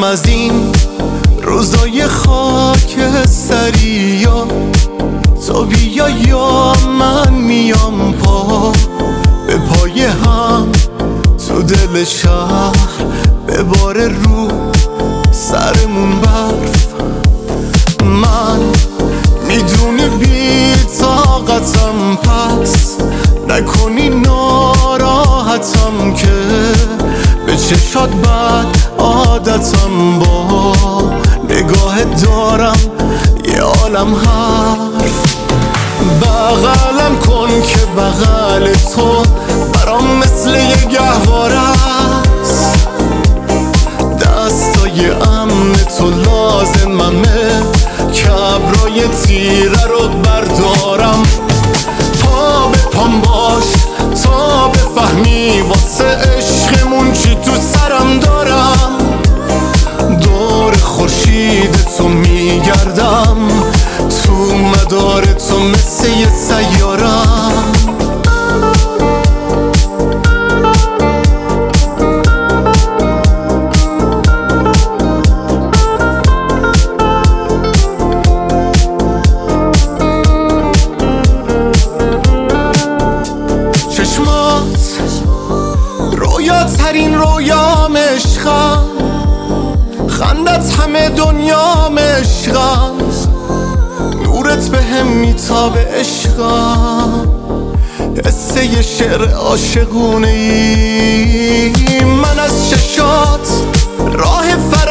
میترسم از این روزای خاکستری، یا تو بیا یا من میام پا به پای هم تو دل شهر، بباره رو سرمون برف. من میدونی بی طاقتم، پس نکنی ناراحتم که به چشات بد عادتم، با نگاه دارم یه عالم حرف. بغلم کن که بغل تو برام مثل یه گهواره است، دستای امن تو لازممه که ابرای تیره رو بردارم. پا به پام باش تا بفهمی واسه عشقمون چی تو سرم دارم. دور خورشید تو میگردم، تو مدار تو مثل یه سیارم. رویاترین رویام عشقم، خندت همه دنیام عشقم، نورت به هم میتابه عشقم، حسه یه شعر عاشقونه ای. من از چشات راه